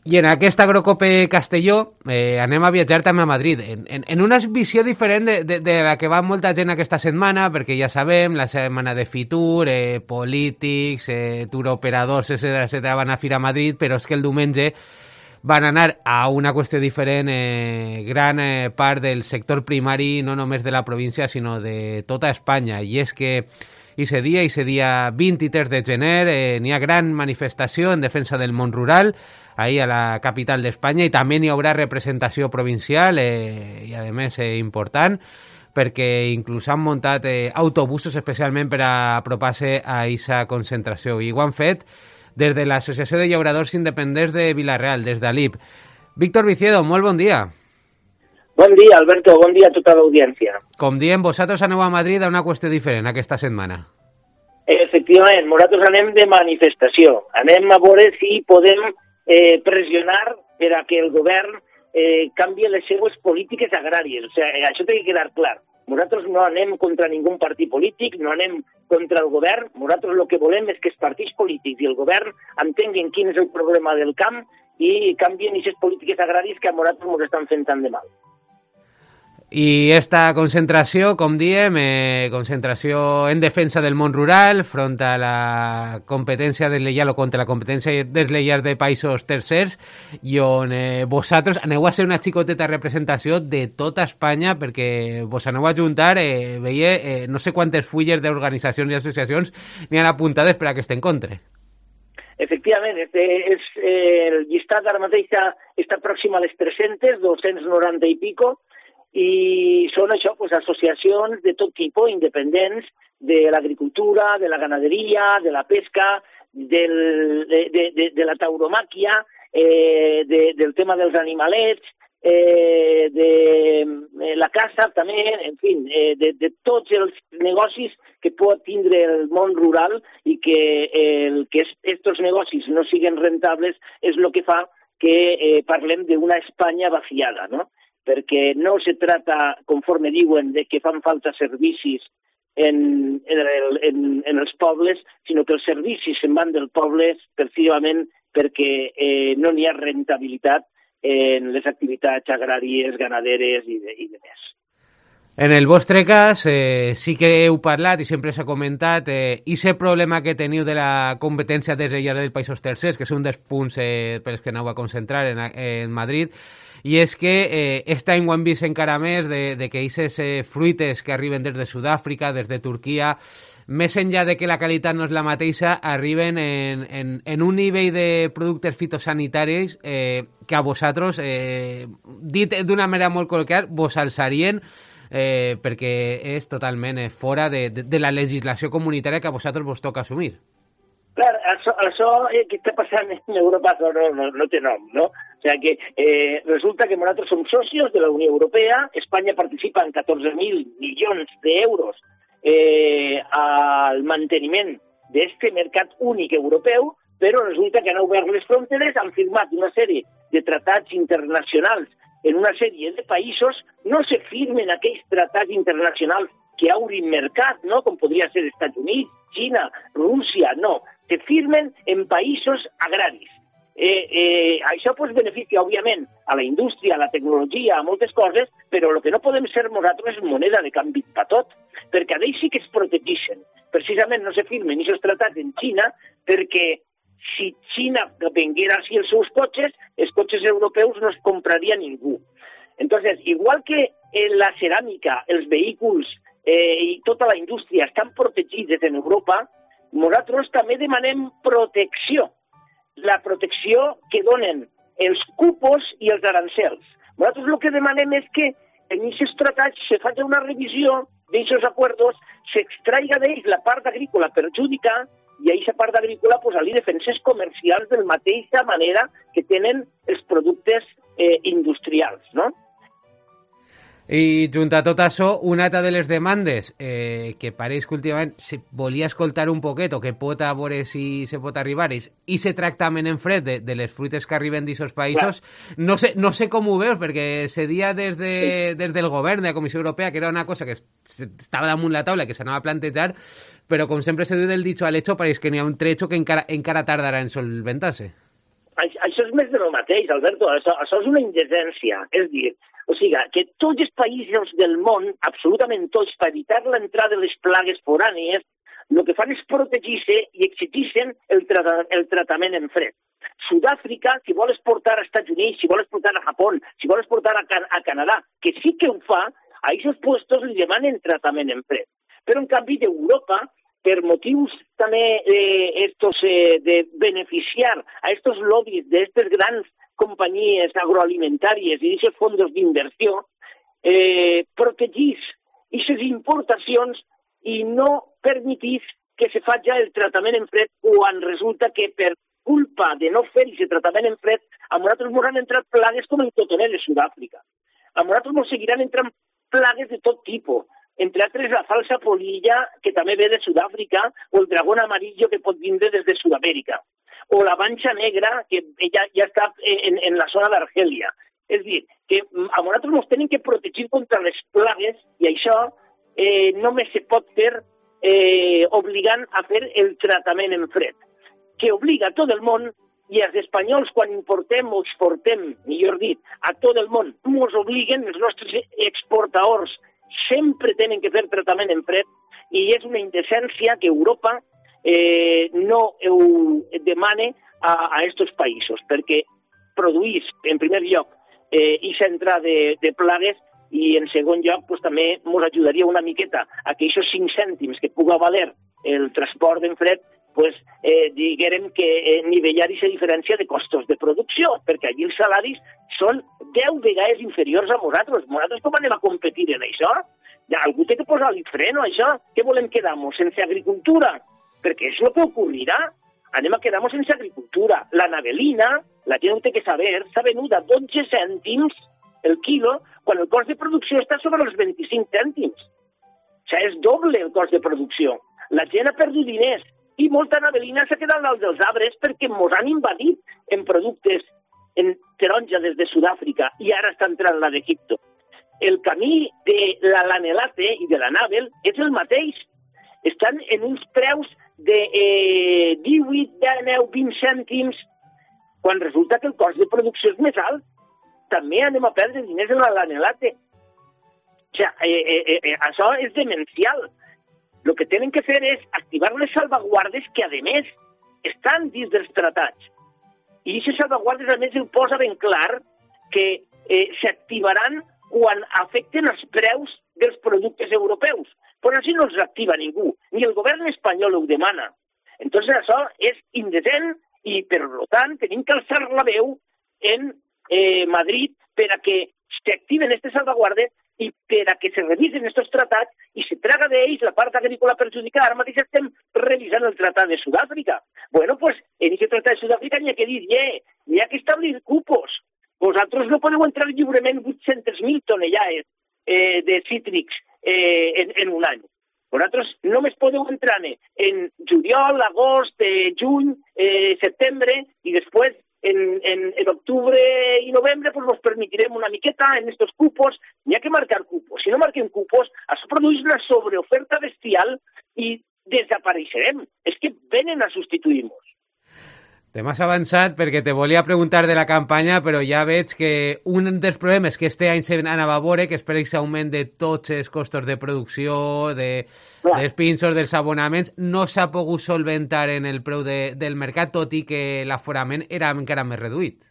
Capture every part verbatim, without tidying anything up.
I en aquesta Agrocope Castelló eh, anem a viatjar també a Madrid, en, en, en una visió diferent de, de, de la que va molta gent aquesta setmana, perquè ja sabem, la setmana de Fitur, eh, polítics, eh, turoperadors, etcètera, etcètera, van a Fira a Madrid, però és que el diumenge van anar a una qüestió diferent, eh, gran eh, part del sector primari, no només de la província, sinó de tota Espanya, i és que Ese dia, ese dia vint-i-tres de gener, eh, n'hi ha gran manifestació en defensa del món rural, ahí a la capital d'Espanya, i també n'hi haurà representació provincial, eh, i a més eh, important, perquè inclús han muntat eh, autobusos especialment per a apropar-se a aquesta concentració, i ho han fet des de l'Associació de Llauradors Independents de Vila-real, des d'A L I P. Víctor Viciedo, molt bon dia. Bon dia, Alberto, bon dia a tota l'audiència. Com diem, vosaltres aneu a Madrid a una qüestió diferent aquesta setmana. Efectivament, nosaltres anem de manifestació. Anem a veure si podem eh, pressionar per a que el govern eh, canvi les seues polítiques agràries. O sigui, això té que quedar clar. Nosaltres no anem contra ningú partit polític, no anem contra el govern. Nosaltres el que volem és que els partits polítics i el govern entenguen quin és el problema del camp i canvien aquestes polítiques agràries que a nosaltres ens estan fent tant de mal. I esta concentració, com diem, eh, concentració en defensa del món rural, front a la competència deslleial o contra la competència deslleial de països tercers, i on eh, vosaltres aneu a ser una xicoteta representació de tota Espanya, perquè vos aneu a juntar, eh, veia, eh, no sé quantes fulles d'organitzacions i associacions n'hi han apuntades per a aquest encontre. Efectivament, este és, eh, el llistat ara mateix està pròxim a les tres-centes, dos-cents noranta i pico, i són això, pues, associacions de tot tipus, independents, de l'agricultura, de la ganaderia, de la pesca, del, de, de, de, de la tauromàquia, eh, de, del tema dels animalets, eh, de eh, la caça també, en fi, eh, de, de tots els negocis que pot tindre el món rural i que el que estos negocis no siguin rentables és el que fa que eh, parlem d'una Espanya vaciada, no? Perquè no se trata, conforme diuen, de que fan falta servicis en, en, el, en, en els pobles, sinó que els servicis se'n van del poble precisament perquè eh, no n'hi ha rentabilitat en les activitats agràries, ganaderes i de, i de més. En el vostre cas, eh, sí que heu parlat i sempre s'ha comentat eh, i aquest problema que teniu de la competència deslleial dels països tercers, que és un dels punts eh, pels que aneu a concentrar en, en Madrid, i és que eh, aquest any ho hem vist encara més de, de que aquestes eh, fruites que arriben des de Sud-àfrica, des de Turquia, més enllà de que la qualitat no és la mateixa, arriben en, en, en un nivell de productes fitosanitaris eh, que a vosaltres, eh, dit d'una manera molt col·loquial, vos alçarien eh, perquè és totalment eh, fora de, de, de la legislació comunitària que a vosaltres vos toca assumir. Clar, això, això eh, que està passant en Europa no, no, no té nom, no? O sigui que eh, resulta que nosaltres som socios de la Unió Europea, Espanya participa en catorze mil milions d'euros eh, al manteniment d'aquest mercat únic europeu, però resulta que han obert les fronteres, han firmat una sèrie de tractats internacionals en una sèrie de països, no se firmen aquells tractats internacionals que obrin mercat, no? Com podria ser Estats Units, Xina, Rússia, no. Se firmen en països agraris. Eh, eh, això pues, beneficia, òbviament, a la indústria, a la tecnologia, a moltes coses, però el que no podem ser nosaltres és moneda de canvi per tot, perquè a ells sí que es protegeixen. Precisament no se firmen aquests tractats en Xina perquè si Xina venguera així els seus cotxes, els cotxes europeus no es compraria ningú. Entonces, igual que en la ceràmica, els vehicles eh, i tota la indústria estan protegits en Europa, nosaltres també demanem protecció. La protecció que donen els cupos i els arancels. Nosaltres el que demanem és que en aquests tractats se faci una revisió d'aquests acords, s'extraiga d'ells la part agrícola perjudicada i a aquesta part agrícola pues, ali defenses comercials de la mateixa manera que tenen els productes eh, industrials, no? I junt a tot això, una altra de les demandes eh, que pareix que últimament se volia escoltar un poquet o que pot a veure si se pot arribar és i se tractament en fred de, de les fruites que arriben d'aquests països. No sé, no sé com ho veus, perquè se dia des, de, des del govern de la Comissió Europea que era una cosa que estava damunt la taula, que s'anava a plantejar, però com sempre se diu del dicho al hecho, pareix que n'hi ha un trecho que encara, encara tardarà en solventar-se. això és més de lo mateix, Alberto, això, això és una indecència. És dir, o sigui, que tots els països del món, absolutament tots, per evitar l'entrada de les plagues forànies, el que fan és protegir-se i exigir-se el, trata, el tractament en fred. Sud-àfrica, si vol exportar als Estats Units, si vol exportar a Japó, si vol exportar a, Can a Canadà, que sí que ho fa, a aquests puestos li demanen tractament en fred. Però, en canvi, d'Europa, per motius també eh, estos, eh, de beneficiar a estos lobbies d'aquestes grans companyies agroalimentàries i d'aquests fons d'inversió, eh, protegís aquestes importacions i no permetís que se faci el tractament en fred quan resulta que per culpa de no fer aquest tractament en fred a nosaltres ens han entrat plagues com el cotoner de Sud-àfrica. A nosaltres ens seguiran entrant plagues de tot tipus, entre altres la falsa polilla, que també ve de Sud-àfrica, o el dragón amarillo, que pot vindre des de Sud-amèrica, o la manxa negra, que ja, ja està en, en la zona d'Argèlia. És dir, que a nosaltres ens tenen que protegir contra les plagues, i això eh, només se pot fer eh, obligant a fer el tractament en fred, que obliga a tot el món, i els espanyols, quan importem o exportem, millor dit, a tot el món, ens obliguen, els nostres exportadors, sempre tenen que fer tractament en fred, i és una indecència que Europa eh, no ho demane a, a estos països, perquè produís, en primer lloc, eh, i centra de, de plagues, i en segon lloc pues, també ens ajudaria una miqueta a que aquests cinc cèntims que puga valer el transport en fred, pues, eh, diguem que eh, nivellar aquesta diferència de costos de producció, perquè allí els salaris són deu vegades inferiors a nosaltres. Nosaltres com anem a competir en això? Ja, algú té que posar-li freno a això. Què volem quedar-nos? Sense agricultura? Perquè és el que ocorrirà. Anem a quedar-nos sense agricultura. La navelina, la gent ho té que saber, s'ha venut a dotze cèntims el quilo, quan el cost de producció està sobre els vint-i-cinc cèntims. O sigui, és doble el cost de producció. La gent ha perdut diners, i molta navelina s'ha quedat dalt dels arbres perquè ens han invadit en productes en taronja des de Sud-àfrica i ara està entrant la d'Egipto. El camí de la lanelate i de la navel és el mateix. Estan en uns preus de eh, divuit, deu, vint cèntims, quan resulta que el cost de producció és més alt. També anem a perdre diners en la lanelate. O sigui, eh, eh, eh, això és demencial. El que tenen que fer és activar les salvaguardes que, a més, estan dins dels tratats. I aquestes salvaguardes, a més, ho posa ben clar que eh, s'activaran quan afecten els preus dels productes europeus. Però així no els activa ningú, ni el govern espanyol ho demana. Entonces això és indecent i, per tant, tenim que alçar la veu en eh, Madrid per a que s'activen aquestes salvaguardes i per a que se revisen aquests tratats i se traga d'ells la part agrícola perjudicada. Ara mateix estem revisant el tratat de Sud-àfrica. Bueno, pues en aquest tratat de Sud-àfrica n'hi ha que dir, yeah, n'hi ha que establir cupos. Vosaltres no podeu entrar lliurement vuit-centes mil tonellades eh, de cítrics eh, en, en un any. Vosaltres només podeu entrar en juliol, agost, eh, juny, eh, setembre, i després En, en, en octubre i novembre pues nos permitirem una miqueta en estos cupos. N'hi ha que marcar cupos. Si no marquem cupos, això produeix una sobreoferta bestial i desapareixerem. És que venen a substituir-nos. Te m'has avançat perquè te volia preguntar de la campanya, però ja veig que un dels problemes que este any s'anava a veure, que és per aquest augment de tots els costos de producció, de, dels pinços, dels abonaments, no s'ha pogut solventar en el preu de, del mercat, tot i que l'aforament era encara més reduït.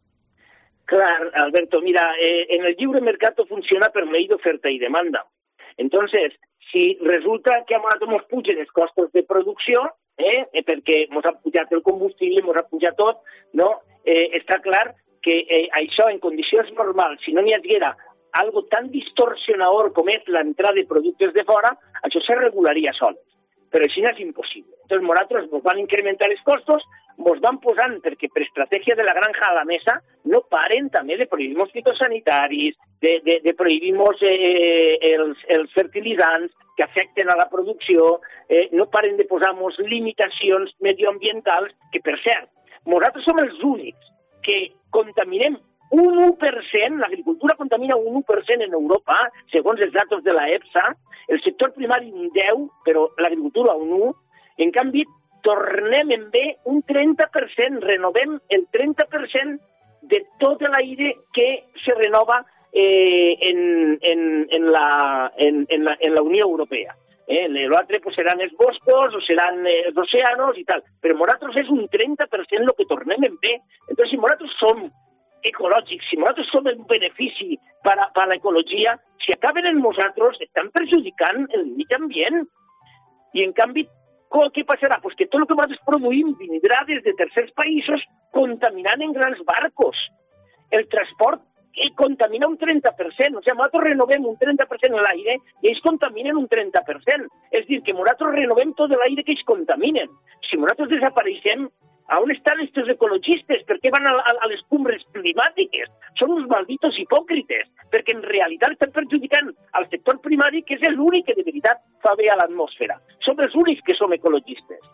Clar, Alberto, mira, eh, en el lliure mercat funciona per llei d'oferta i demanda. Entonces, si resulta que a nosaltres ens pugen els costos de producció, Eh, eh, perquè ens ha pujat el combustible, ens ha pujat tot, no? Eh, està clar que eh, això en condicions normals, si no n'hi haguera algo tan distorsionador com és l'entrada de productes de fora, això se regularia sol. Però així no és impossible. Entonces, nosaltres ens van incrementar els costos, ens van posant, perquè per estratègia de la granja a la mesa, no paren també de prohibir els fitosanitaris, de, de, de prohibir eh, els, els fertilitzants que afecten a la producció, eh, no paren de posar-nos limitacions medioambientals, que per cert, nosaltres som els únics que contaminem un u per cent, l'agricultura contamina un u per cent en Europa, segons els datos de la EFSA, el sector primari un deu, però l'agricultura un u. En canvi, tornem en bé un trenta per cent, renovem el trenta per cent de tot l'aire que se renova eh, en, en, en, la, en, en, la, en la Unió Europea. Eh, L'altre pues, seran els boscos o seran eh, els oceanos i tal, però nosaltres és un trenta per cent el que tornem en bé. Entonces, si nosaltres som ecològics, si nosaltres som un benefici per a, per a l'ecologia, si acaben en nosaltres, estan perjudicant el mig ambient. I, en canvi, què passarà? Pues que tot el que nosaltres produïm vindrà des de tercers països contaminant en grans barcos. El transport eh, contamina un trenta per cent. O sigui, nosaltres renovem un trenta per cent l'aire i ells contaminen un trenta per cent. És dir, que nosaltres renovem tot l'aire que ells contaminen. Si nosaltres desapareixem, a on estan estos ecologistes? Per què van a, a, a les cumbres climàtiques? Són uns malditos hipòcrites, perquè en realitat estan perjudicant al sector primari, que és l'únic que de veritat fa bé a l'atmosfera. Som els únics que som ecologistes.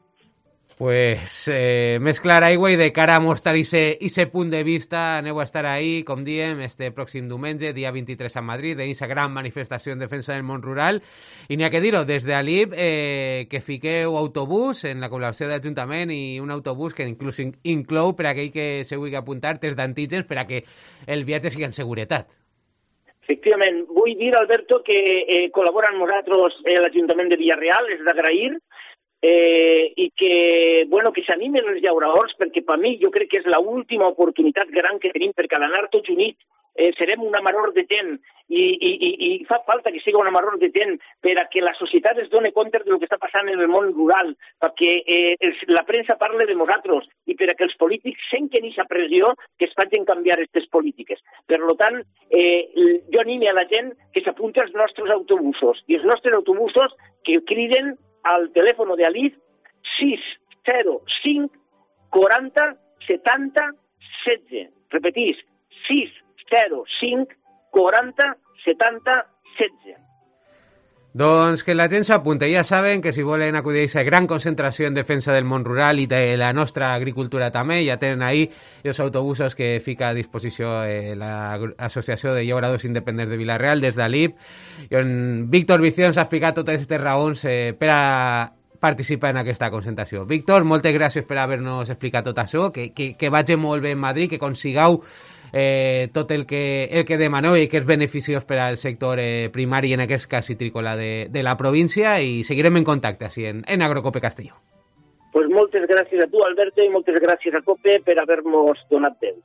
Pues eh, més clar aigua i de cara a mostrar aquest punt de vista aneu a estar ahí, com diem, este pròxim diumenge, dia vint-i-tres a Madrid, d'aquesta gran manifestació en defensa del món rural. I n'hi ha que dir-ho, des de A L I B eh, que fiqueu autobús en la col·laboració de l'Ajuntament i un autobús que inclús inclou per a aquell que se vulgui apuntar test d'antígens per a que el viatge sigui en seguretat. Efectivament, vull dir, Alberto, que eh, col·labora amb nosaltres eh, l'Ajuntament de Villarreal, és d'agrair, Eh, i que, bueno, que s'animen els llauradors, perquè per mi jo crec que és l'última oportunitat gran que tenim, perquè a l'anar tots units eh, serem una maror de gent i, i, i, i fa falta que sigui una maror de gent per a que la societat es doni compte del que està passant en el món rural, perquè eh, els, la premsa parla de nosaltres i per a que els polítics senten aquesta pressió que es facin canviar aquestes polítiques. Per tant, eh, jo anime a la gent que s'apunti als nostres autobusos, i els nostres autobusos que criden al telèfon de A L I B sis zero cinc quaranta setanta setze. Repetís, sis zero cinc quaranta setanta setze. Doncs que la gent s'apunte. Ja saben que si volen acudir a aquesta gran concentració en defensa del món rural i de la nostra agricultura també, ja tenen ahí els autobusos que fica a disposició eh, l'Associació de Llauradors Independents de Villarreal des de A L I B. I on Víctor Vicions ha explicat totes aquestes raons eh, per a participar en aquesta concentració. Víctor, moltes gràcies per haver-nos explicat tot això, que, que, que vagi molt bé en Madrid, que consigau eh, tot el que, el que demaneu i que és beneficiós per al sector eh, primari, en aquest cas citrícola de, de la província, i seguirem en contacte així en, en Agrocope Castelló. Pues moltes gràcies a tu, Alberto, i moltes gràcies a Cope per haver-nos donat veu.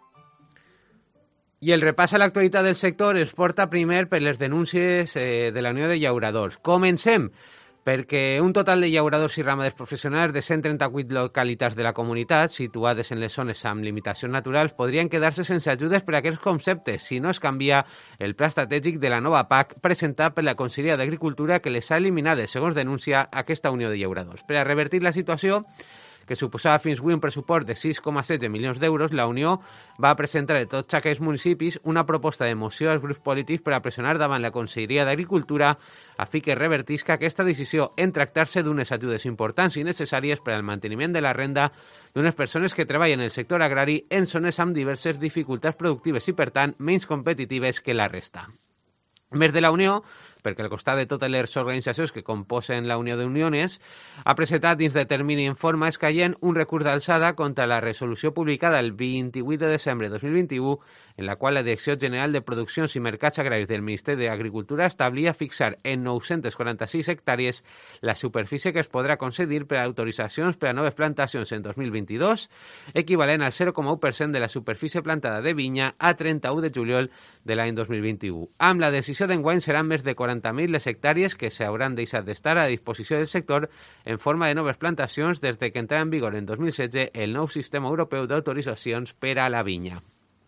I el repàs a l'actualitat del sector es porta primer per les denúncies eh, de la Unió de Llauradors. Comencem perquè un total de llauradors i ramaders professionals de cent trenta-vuit localitats de la comunitat, situades en les zones amb limitacions naturals, podrien quedar-se sense ajudes per a aquests conceptes si no es canvia el pla estratègic de la nova P A C presentat per la Conselleria d'Agricultura, que les ha eliminades, segons denuncia aquesta Unió de Llauradors. Per a revertir la situació, que suposava fins avui un pressupost de sis coma setze milions d'euros, la Unió va presentar a tots aquells municipis una proposta de moció als grups polítics per a pressionar davant la Conselleria d'Agricultura a fi que revertisca aquesta decisió en tractar-se d'unes ajudes importants i necessàries per al manteniment de la renda d'unes persones que treballen en el sector agrari en zones amb diverses dificultats productives i, per tant, menys competitives que la resta. Més de la Unió, perquè al costat de totes les organitzacions que composen la Unió d'Uniones, ha presentat dins de termini en forma escaient un recurs d'alçada contra la resolució publicada el vint-i-vuit de desembre de dos mil vint-i-u, en la qual la Direcció General de Produccions i Mercats Agraris del Ministeri d'Agricultura establia fixar en nou-centes quaranta-sis hectàrees la superfície que es podrà concedir per a autoritzacions per a noves plantacions en dos mil vint-i-dos, equivalent al zero coma u per cent de la superfície plantada de vinya a trenta-u de juliol de l'any dos mil vint-i-u. Amb la decisió d'enguany seran més de quaranta mil les hectàrees que s'hauran deixat d'estar a disposició del sector en forma de noves plantacions des de que entrarà en vigor en dos mil setze el nou sistema europeu d'autoritzacions per a la vinya.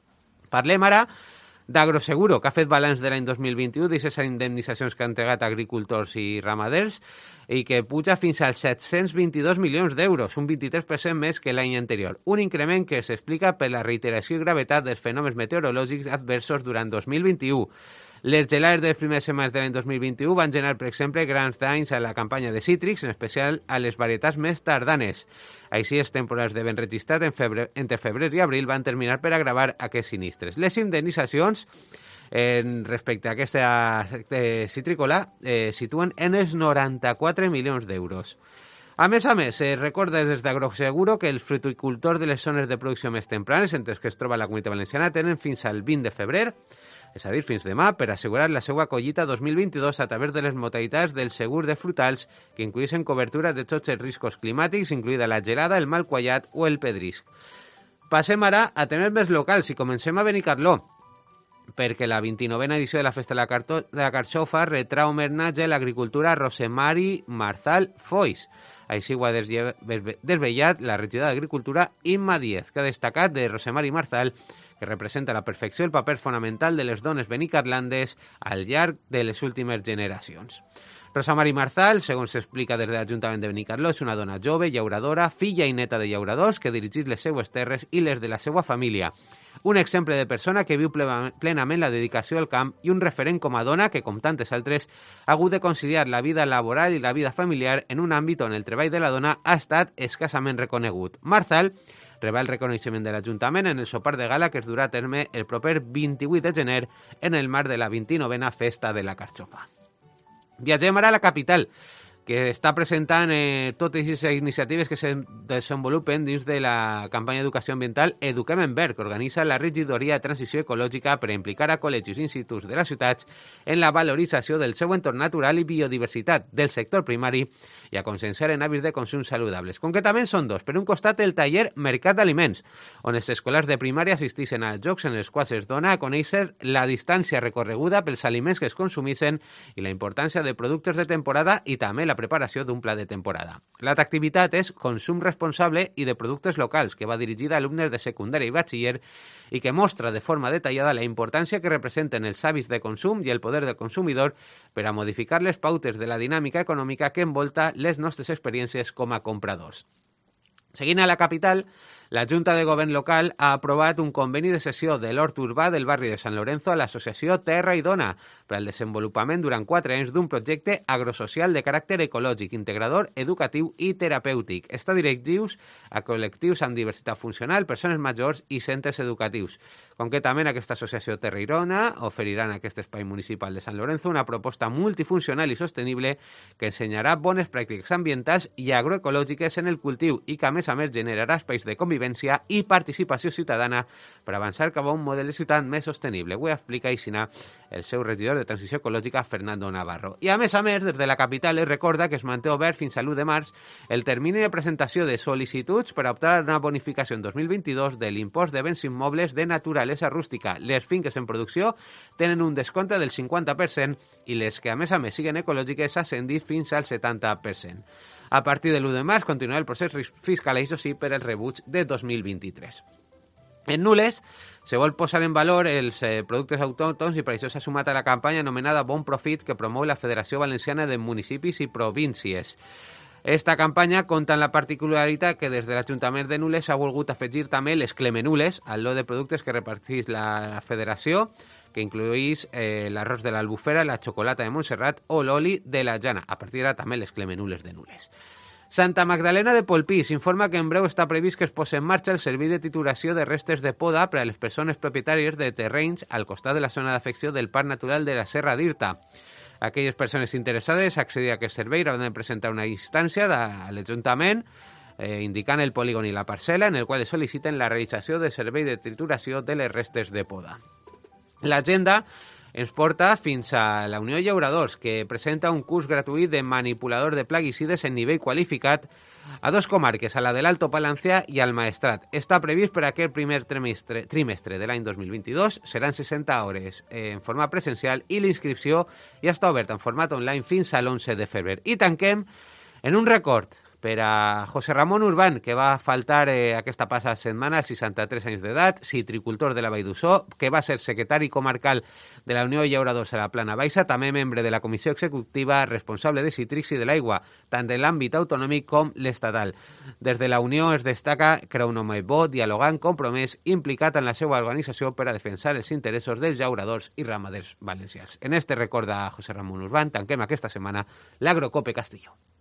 Parlem ara d'Agroseguro, que ha fet balanç de l'any dos mil vint-i-u d'aquestes indemnitzacions que ha entregat a agricultors i ramaders i que puja fins als set-cents vint-i-dos milions d'euros, un vint-i-tres per cent més que l'any anterior. Un increment que s'explica per la reiteració i gravetat dels fenòmens meteorològics adversos durant dos mil vint-i-u. Les gelades de les primeres setmanes de l'any dos mil vint-i-u van generar, per exemple, grans danys a la campanya de cítrics, en especial a les varietats més tardanes. Així, els temporals de vent registrat en febrer, entre febrer i abril van terminar per agravar aquests sinistres. Les indemnitzacions en respecte a aquesta eh, citrícola eh, situen en els noranta-quatre milions d'euros. A més a més, es recorda des d'Agroseguro que els fruticultors de les zones de producció més tempranes, entre els que es troba la Comunitat Valenciana, tenen fins al vint de febrer, és a dir, fins demà, per assegurar la seva collita dos mil vint-i-dos a través de les modalitats del segur de frutals que incluïssin cobertura de tots els riscos climàtics, incluïda la gelada, el mal quallat o el pedrisc. Passem ara a temes més locals i comencem a Benicarló, perquè la vint-i-novena edició de la Festa de la, Carto de la Carxofa retrà homenatge a l'agricultura Rosemari Marzal Foix. Així ho ha desvetllat la regidora d'Agricultura Imma Díez, que ha destacat de Rosemari Marzal que representa a la perfecció el paper fonamental de les dones benicarlandes al llarg de les últimes generacions. Rosa Mari Marzal, segons s'explica des de l'Ajuntament de Benicarló, és una dona jove, llauradora, filla i neta de llauradors que dirigís les seues terres i les de la seva família. Un exemple de persona que viu plenament la dedicació al camp i un referent com a dona que, com tantes altres, ha hagut de conciliar la vida laboral i la vida familiar en un àmbit on el treball de la dona ha estat escassament reconegut. Marzal rebà el reconeixement de l'Ajuntament en el sopar de gala que es durà a terme el proper vint-i-vuit de gener en el marc de la vint-i-novena Festa de la Carxofa. Viatgem ara a la capital, que està presentant eh, totes aquestes iniciatives que se desenvolupen dins de la campanya d'educació ambiental Eduquem en Verd, que organitza la Regidoria de Transició Ecològica per a implicar a col·legis i instituts de les ciutats en la valorització del seu entorn natural i biodiversitat del sector primari i a conscienciar en hàbits de consum saludables. Concretament són dos. Per un costat, el taller Mercat d'Aliments, on els escolars de primària assisteixen als jocs en els quals es dona a conèixer la distància recorreguda pels aliments que es consumeixen i la importància de productes de temporada i també la preparació d'un pla de temporada. L'altra activitat és Consum responsable i de productes locals, que va dirigida a alumnes de secundària i batxiller i que mostra de forma detallada la importància que representen els hàbits de consum i el poder del consumidor per a modificar les pautes de la dinàmica econòmica que envolta les nostres experiències com a compradors. Seguint a la capital, la Junta de Govern local ha aprovat un conveni de cessió de l'hort urbà del barri de Sant Lorenzo a l'associació Terra i Dona per al desenvolupament durant quatre anys d'un projecte agrosocial de caràcter ecològic, integrador, educatiu i terapèutic. Està directius a col·lectius amb diversitat funcional, persones majors i centres educatius. Concretament, aquesta associació Terra i Dona oferiran a aquest espai municipal de Sant Lorenzo una proposta multifuncional i sostenible que ensenyarà bones pràctiques ambientals i agroecològiques en el cultiu i que, a més a més, generarà espais de convivència i participació ciutadana per avançar cap a un model de ciutat més sostenible. Ho explica Ixina el seu regidor de Transició Ecològica, Fernando Navarro. I, a més a més, des de la capital es recorda que es manté obert fins a l'u de març el termini de presentació de sol·licituds per a optar a una bonificació en dos mil vint-i-dos de l'impost de béns immobles de naturalesa rústica. Les finques en producció tenen un descompte del cinquanta per cent i les que, a més a més, siguen ecològiques ascendit fins al setanta per cent. A partir de l'u de març continuarà el procés fiscal, això sí, per el rebuig de dos mil vint-i-tres. En Nules se vol posar en valor els eh, productes autòctons i per això s'ha sumat a la campanya anomenada Bon Profit que promou la Federació Valenciana de Municipis i Províncies. Esta campanya compta amb la particularitat que des de l'Ajuntament de Nules s'ha volgut afegir també les clemenules al lot de productes que reparteix la federació, que incluïx eh, l'arròs de l'Albufera, la xocolata de Montserrat o l'oli de la Jana. A partir d'ara també les clemenules de Nules. Santa Magdalena de Polpís informa que en breu està previst que es posi en marxa el servei de titulació de restes de poda per a les persones propietàries de terrenys al costat de la zona d'afecció del Parc Natural de la Serra d'Irta. Aquelles persones interessades a accedir a aquest servei hauran de presentar una instància a l'Ajuntament eh, indicant el polígon i la parcel·la en el qual es sol·liciten la realització del servei de trituració de les restes de poda. L'agenda ens porta fins a la Unió Llauradors, que presenta un curs gratuït de manipulador de plaguicides en nivell qualificat a dos comarques, a la de l'Alto Palancia i al Maestrat. Està previst per aquest primer trimestre, trimestre de l'any dos mil vint-i-dos. Seran seixanta hores en format presencial i l'inscripció ja està oberta en format online fins a l'onze de febrer. I tanquem en un record per a José Ramón Urbán, que va faltar eh, aquesta passada setmana, seixanta-tres anys d'edat, citricultor de la Vall d'Uixó, que va ser secretari comarcal de la Unió Llauradors a la Plana Baixa, també membre de la Comissió Executiva responsable de cítrics i de l'aigua, tant de l'àmbit autonòmic com l'estatal. Des de la Unió es destaca que era un home bo, dialogant, compromès, implicat en la seva organització per a defensar els interessos dels llauradors i ramaders valencians. En este record de José Ramón Urbán tanquem aquesta setmana l'Agrocope Castelló.